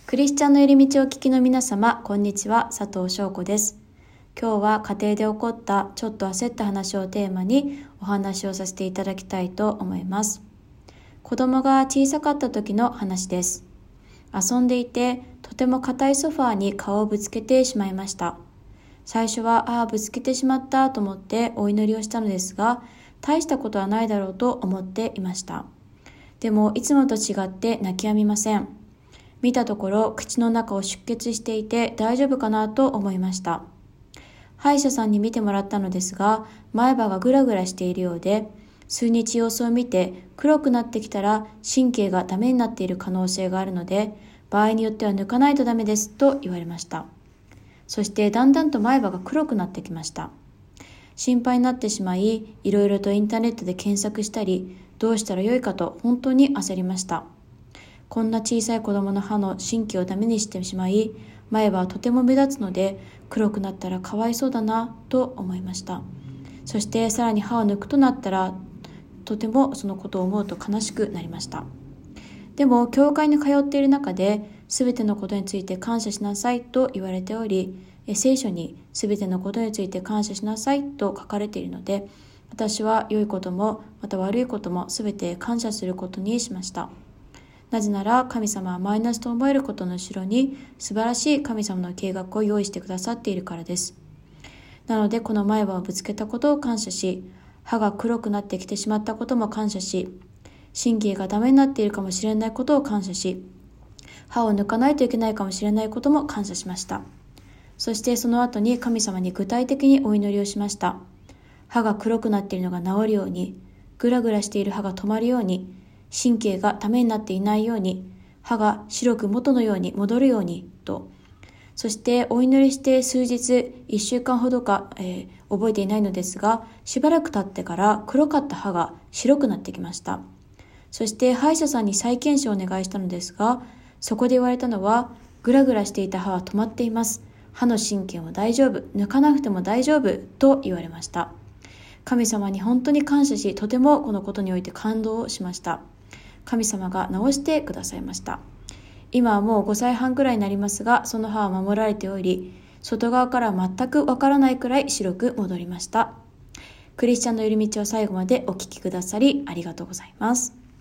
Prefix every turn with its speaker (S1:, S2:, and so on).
S1: クリスチャンの寄り道をお聞きの皆様、こんにちは、佐藤翔子です。今日は家庭で起こったちょっと焦った話をテーマにお話をさせていただきたいと思います。子供が小さかった時の話です。遊んでいてとても硬いソファーに顔をぶつけてしまいました。最初はぶつけてしまったと思ってお祈りをしたのですが、大したことはないだろうと思っていました。でもいつもと違って泣き止みません。見たところ口の中を出血していて大丈夫かなと思いました。歯医者さんに見てもらったのですが、前歯がグラグラしているようで、数日様子を見て黒くなってきたら神経がダメになっている可能性があるので、場合によっては抜かないとダメですと言われました。そしてだんだんと前歯が黒くなってきました。心配になってしまい、いろいろとインターネットで検索したり、どうしたらよいかと本当に焦りました。こんな小さい子供の歯の神経をダメにしてしまい、前歯はとても目立つので黒くなったらかわいそうだなと思いました。そしてさらに歯を抜くとなったら、とてもそのことを思うと悲しくなりました。でも教会に通っている中で、すべてのことについて感謝しなさいと言われており、聖書にすべてのことについて感謝しなさいと書かれているので、私は良いこともまた悪いこともすべて感謝することにしました。なぜなら神様はマイナスと思えることの後ろに素晴らしい神様の計画を用意してくださっているからです。なのでこの前歯をぶつけたことを感謝し、歯が黒くなってきてしまったことも感謝し、神経がダメになっているかもしれないことを感謝し、歯を抜かないといけないかもしれないことも感謝しました。そしてその後に神様に具体的にお祈りをしました。歯が黒くなっているのが治るように、グラグラしている歯が止まるように、神経がダメになっていないように、歯が白く元のように戻るようにと。そしてお祈りして数日、1週間ほどか、覚えていないのですが、しばらく経ってから黒かった歯が白くなってきました。そして歯医者さんに再検証をお願いしたのですが、そこで言われたのは、グラグラしていた歯は止まっています。歯の神経も大丈夫、抜かなくても大丈夫と言われました。神様に本当に感謝し、とてもこのことにおいて感動をしました。神様が治してくださいました。今はもう5歳半くらいになりますが、その歯は守られており、外側からは全くわからないくらい白く戻りました。クリスチャンの寄り道を最後までお聞きくださりありがとうございます。